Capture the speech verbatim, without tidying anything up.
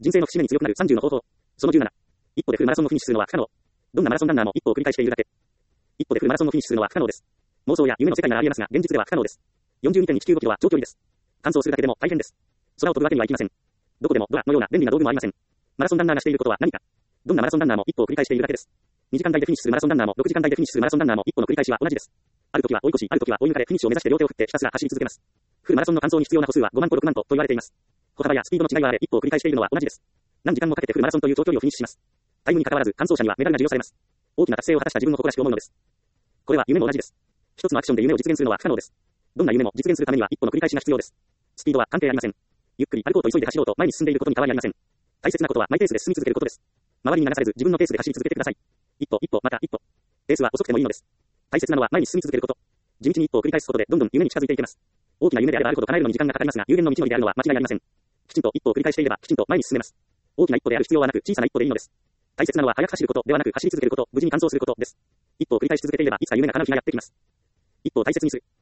人生の節目に強くなるさんじゅうの方法。そのじゅうなな。一歩でフルマラソンをフィニッシュするのは不可能。どんなマラソンランナーも一歩を繰り返しているだけ。一歩でフルマラソンをフィニッシュするのは不可能です。妄想や夢の世界ならありえますが、現実では不可能です。よんじゅうにてんいちきゅうごキロは長距離です。完走するだけでも大変です。空を飛ぶわけにはいきません。どこでもドアのような便利な道具もありません。マラソンランナーがしていることは何か。どんなマラソンランナーも一歩を繰り返しているだけです。にじかん台でフィニッシュするマラソンランナーもろくじかん台でフィニッシュするマラソンランナーも一歩の繰り返しは同じです。ある時は追い越し、ある時は追い抜かれ、フィニッシュを目指して両手を振ってひたすら走り続けます。フルマラソンの完走に必要な歩数はごまんころくまんとと言われています。歩幅やスピードの違いはあれ、一歩を繰り返しているのは同じです。何時間もかけてフルマラソンという長距離をフィニッシュします。タイムに関わらず完走者にはメダルが授与されます。大きな達成を果たした自分を誇らしく思うのです。これは夢も同じです。一つのアクションで夢を実現するのは不可能です。どんな夢も実現するためには一歩の繰り返しが必要です。スピードは関係ありません。ゆっくり歩こうと急いで走ろうと前に進んでいることに変わりありません。大切なことはマイペースで進み続けることです。周りに流されず自分のペースで走り続けてください。一歩一歩また一歩。ペースは遅くてもいいのです。大切なのは前に進み続けること。地道に一歩を繰り返すことでどんどん夢に近づいていけます。大きな夢であればあるほど叶えるのに時間がかかりますが、有限の道のりであるのは間違いありません。きちんと一歩を繰り返していればきちんと前に進めます。大きな一歩である必要はなく小さな一歩でいいのです。大切なのは速く走ることではなく走り続けること、無事に完走することです。一歩を繰り返し続けていればいつか夢が叶う日がやってきます。一歩を大切にする。